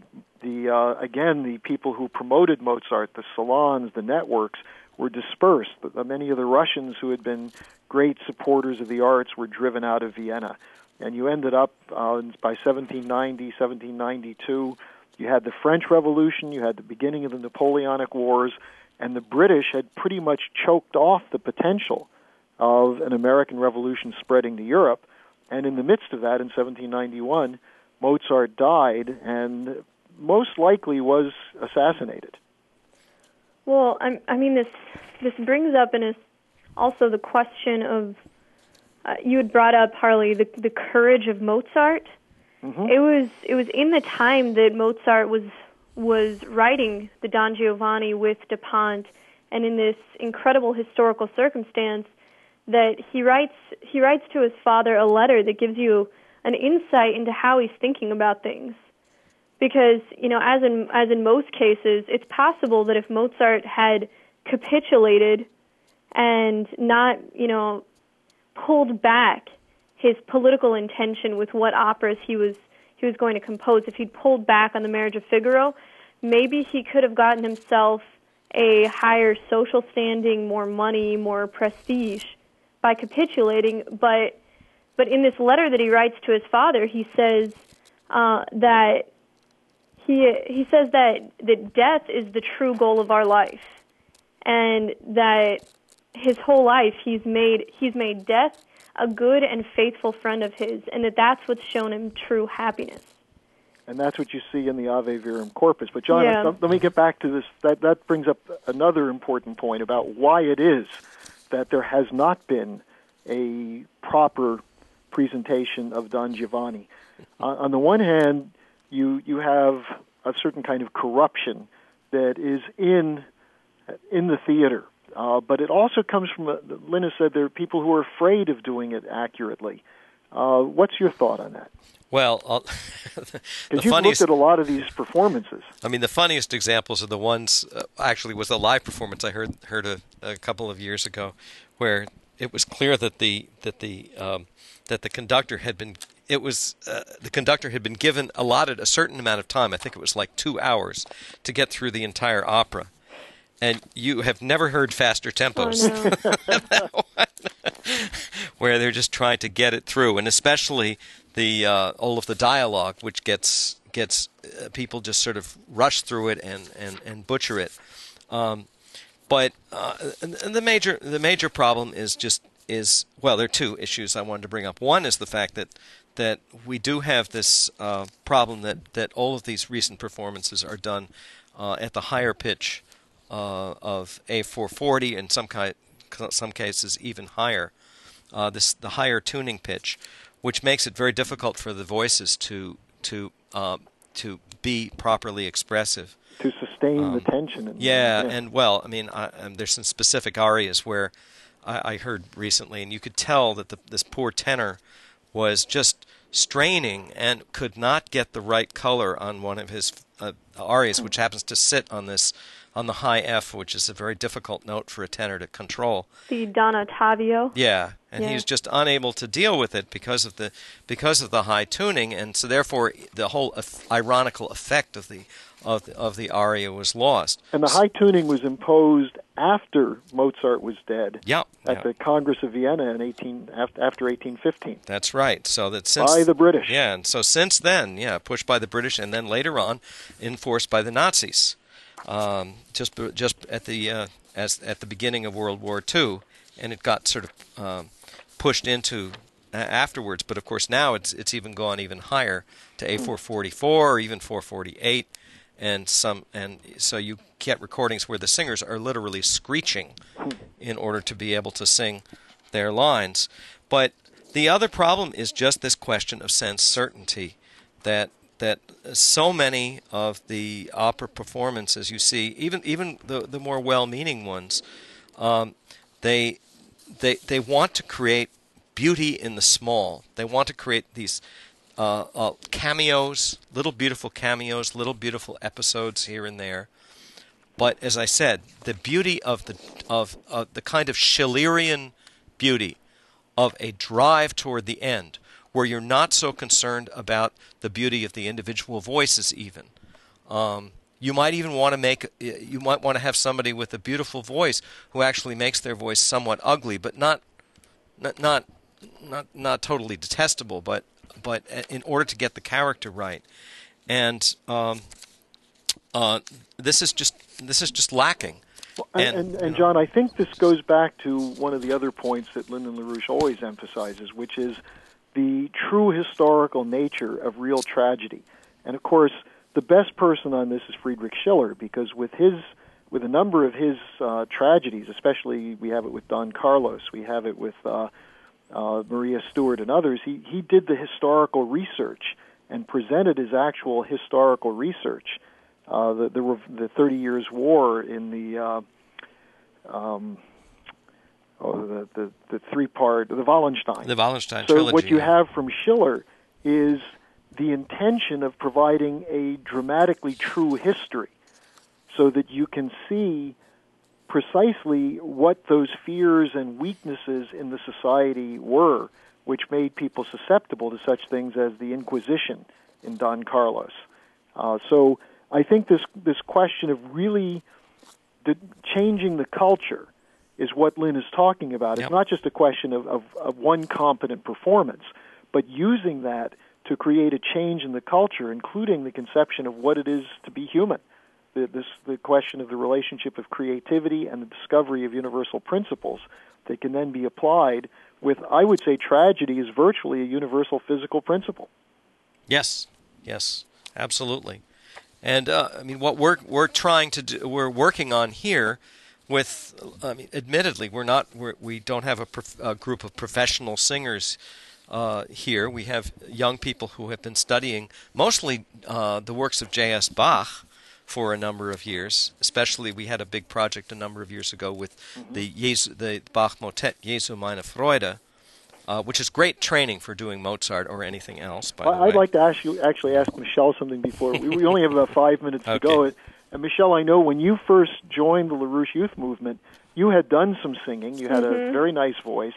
Speaker 1: the people who promoted Mozart, the salons, the networks, were dispersed. Many of the Russians who had been great supporters of the arts were driven out of Vienna. And you ended up, by 1790, 1792, you had the French Revolution, you had the beginning of the Napoleonic Wars, and the British had pretty much choked off the potential of an American Revolution spreading to Europe. And in the midst of that, in 1791, Mozart died and most likely was assassinated.
Speaker 2: Well, I mean, this brings up also the question of, you had brought up, Harley, the courage of Mozart. Mm-hmm. It was in the time that Mozart was writing the Don Giovanni with Dupont, and in this incredible historical circumstance, that he writes to his father a letter that gives you an insight into how he's thinking about things. Because, as in most cases, it's possible that if Mozart had capitulated and not, pulled back his political intention with what operas he was going to compose, if he'd pulled back on The Marriage of Figaro, maybe he could have gotten himself a higher social standing, more money, more prestige by capitulating. But in this letter that he writes to his father, he says that he says that death is the true goal of our life, and that his whole life he's made death a good and faithful friend of his, and that's what's shown him true happiness.
Speaker 1: And that's what you see in the Ave Verum Corpus. But, John,
Speaker 2: Yeah.
Speaker 1: let me get back to this. That brings up another important point about why it is that there has not been a proper presentation of Don Giovanni. On the one hand, you have a certain kind of corruption that is in the theater. But it also comes from, Lynn has said, there are people who are afraid of doing it accurately. What's your thought on that?
Speaker 3: Well,
Speaker 1: because you've looked at a lot of these performances.
Speaker 3: I mean, the funniest examples are the ones. Actually, was a live performance I heard a couple of years ago, where it was clear that the conductor had been. The conductor had been allotted a certain amount of time. I think it was like 2 hours to get through the entire opera. And you have never heard faster tempos where they're just trying to get it through, and especially all of the dialogue, which gets people just sort of rush through it and butcher it. But the major problem is well, there are two issues I wanted to bring up. One is the fact that we do have this problem that all of these recent performances are done at the higher pitch of A440, in some cases even higher, the higher tuning pitch, which makes it very difficult for the voices to be properly expressive,
Speaker 1: to sustain the tension.
Speaker 3: And well, I mean, there's some specific arias where I heard recently, and you could tell that this poor tenor was just straining and could not get the right color on one of his arias, which happens to sit on the high F, which is a very difficult note for a tenor to control.
Speaker 2: The Don Ottavio.
Speaker 3: Yeah, and he was just unable to deal with it because of the high tuning, and so therefore the whole ironical effect of the aria was lost.
Speaker 1: And the high tuning was imposed after Mozart was dead.
Speaker 3: At
Speaker 1: the Congress of Vienna after 1815.
Speaker 3: That's right. So that since
Speaker 1: by the British.
Speaker 3: Yeah, and so since then, pushed by the British, and then later on enforced by the Nazis. Just at the beginning of World War II, and it got sort of pushed into afterwards. But of course now it's even gone even higher to A444 or even 448, and so you get recordings where the singers are literally screeching in order to be able to sing their lines. But the other problem is just this question of sense certainty that so many of the opera performances you see, even the more well-meaning ones, they want to create beauty in the small. They want to create these cameos, little beautiful cameos, little beautiful episodes here and there. But as I said, the beauty of the kind of Schillerian beauty of a drive toward the end, where you're not so concerned about the beauty of the individual voices even. You might even want to have somebody with a beautiful voice who actually makes their voice somewhat ugly, but not totally detestable, but in order to get the character right. And this is just lacking.
Speaker 1: And John, I think this goes back to one of the other points that Lyndon LaRouche always emphasizes, which is the true historical nature of real tragedy. And of course, the best person on this is Friedrich Schiller, because with a number of his tragedies, especially we have it with Don Carlos, we have it with Maria Stuart and others, he did the historical research and presented his actual historical research. The 30 Years' War in the three-part, the Wallenstein.
Speaker 3: The Wallenstein
Speaker 1: trilogy.
Speaker 3: So
Speaker 1: what you have from Schiller is the intention of providing a dramatically true history so that you can see precisely what those fears and weaknesses in the society were, which made people susceptible to such things as the Inquisition in Don Carlos. So I think this question of really changing the culture is what Lynn is talking about. It's not just a question of one competent performance, but using that to create a change in the culture, including the conception of what it is to be human. The question of the relationship of creativity and the discovery of universal principles that can then be applied with, I would say, tragedy is virtually a universal physical principle.
Speaker 3: Yes. Absolutely. And I mean, what we're trying to do, we're working on here with. I mean, admittedly, we don't have a group of professional singers here. We have young people who have been studying mostly the works of J.S. Bach for a number of years. Especially, we had a big project a number of years ago with the Bach motet Jesu meine Freude, which is great training for doing Mozart or anything else. By the way,
Speaker 1: I'd like to ask Michelle something before we only have about 5 minutes to go. And Michelle, I know when you first joined the LaRouche Youth Movement, you had done some singing. You had a very nice voice.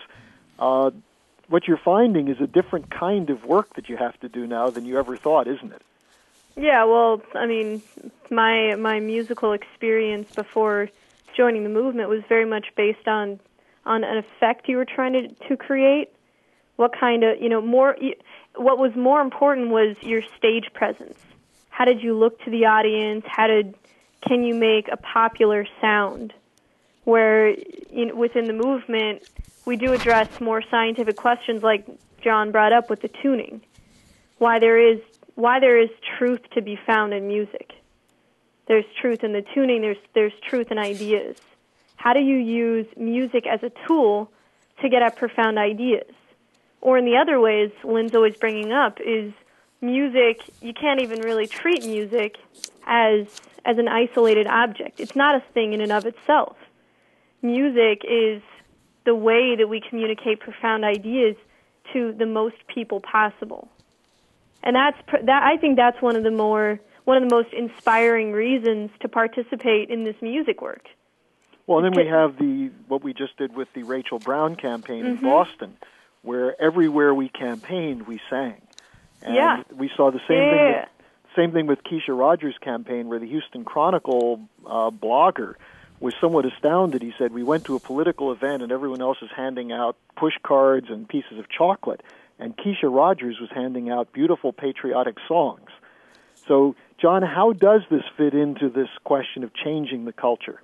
Speaker 1: What you're finding is a different kind of work that you have to do now than you ever thought, isn't it?
Speaker 2: Yeah, well, I mean, my musical experience before joining the movement was very much based on an effect you were trying to create. What kind of, what was more important was your stage presence. How did you look to the audience? Can you make a popular sound? Where within the movement, we do address more scientific questions like John brought up with the tuning. Why there is truth to be found in music. There's truth in the tuning, there's truth in ideas. How do you use music as a tool to get at profound ideas? Or in the other ways Lynn's always bringing up is music, you can't even really treat music as an isolated object. It's not a thing in and of itself. Music is the way that we communicate profound ideas to the most people possible. And I think that's one of the most inspiring reasons to participate in this music work.
Speaker 1: Well, and then we have what we just did with the Rachel Brown campaign in Boston, where everywhere we campaigned, we sang. And we saw the same thing with Keisha Rogers' campaign, where the Houston Chronicle blogger was somewhat astounded. He said, we went to a political event and everyone else is handing out push cards and pieces of chocolate, and Keisha Rogers was handing out beautiful patriotic songs. So, John, how does this fit into this question of changing the culture?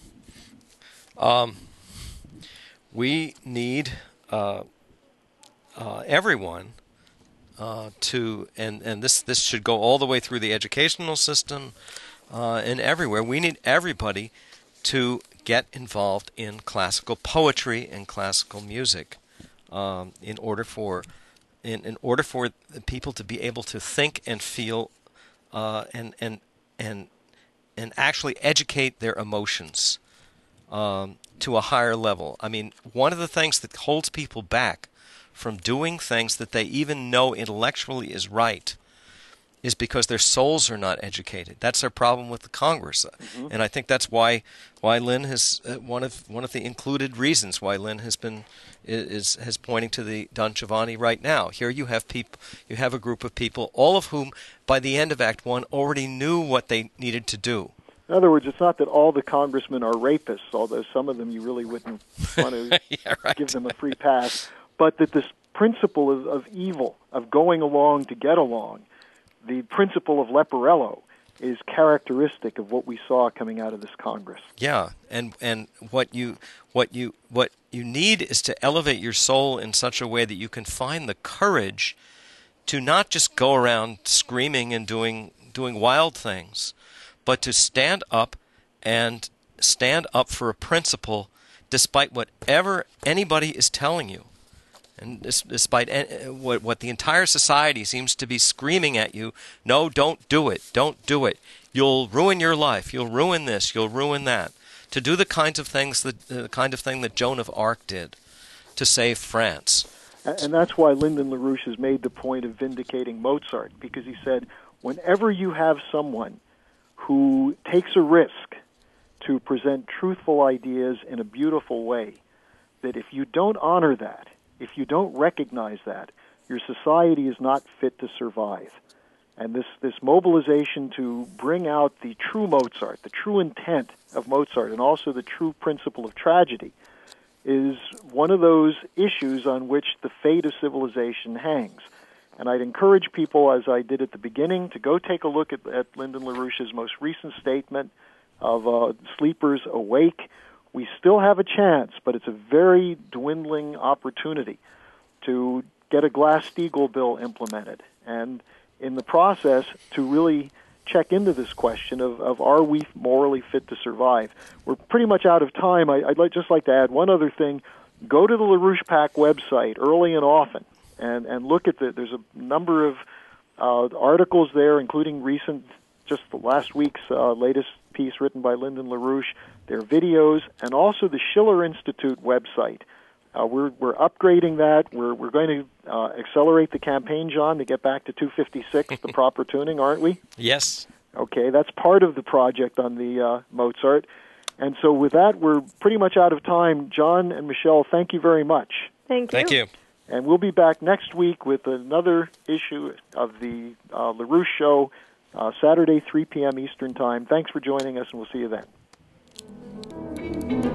Speaker 3: We need everyone and this should go all the way through the educational system and everywhere. We need everybody to get involved in classical poetry and classical music in order for people to be able to think and feel and actually educate their emotions to a higher level. I mean, one of the things that holds people back from doing things that they even know intellectually is right is because their souls are not educated. That's their problem with the Congress, and I think that's why Lynn has one of the included reasons why Lynn has pointing to the Don Giovanni right now. Here you have a group of people, all of whom by the end of Act One already knew what they needed to do.
Speaker 1: In other words, it's not that all the congressmen are rapists, although some of them you really wouldn't want to give them a free pass, but that this principle of evil, of going along to get along, the principle of Leporello, is characteristic of what we saw coming out of this Congress.
Speaker 3: Yeah, and what you need is to elevate your soul in such a way that you can find the courage to not just go around screaming and doing wild things, but to stand up for a principle despite whatever anybody is telling you. And despite what the entire society seems to be screaming at you, no, don't do it, don't do it. You'll ruin your life. You'll ruin this. You'll ruin that. To do the kind of thing that Joan of Arc did to save France.
Speaker 1: And that's why Lyndon LaRouche has made the point of vindicating Mozart, because he said, whenever you have someone who takes a risk to present truthful ideas in a beautiful way, that if you don't honor that, if you don't recognize that, your society is not fit to survive. And this mobilization to bring out the true Mozart, the true intent of Mozart, and also the true principle of tragedy, is one of those issues on which the fate of civilization hangs. And I'd encourage people, as I did at the beginning, to go take a look at Lyndon LaRouche's most recent statement of Sleepers Awake. We still have a chance, but it's a very dwindling opportunity to get a Glass-Steagall bill implemented. And in the process to really check into this question of are we morally fit to survive? We're pretty much out of time. I'd just like to add one other thing. Go to the LaRouche PAC website early and often and look at there's a number of articles there, including just the last week's latest piece written by Lyndon LaRouche. There are videos, and also the Schiller Institute website. We're upgrading that. We're going to accelerate the campaign, John, to get back to 256, the proper tuning, aren't we?
Speaker 3: Yes.
Speaker 1: Okay, that's part of the project on the Mozart. And so with that, we're pretty much out of time. John and Michelle, thank you very much.
Speaker 2: Thank you.
Speaker 3: Thank you.
Speaker 1: And we'll be back next week with another issue of the LaRouche Show, Saturday, 3 p.m. Eastern Time. Thanks for joining us, and we'll see you then.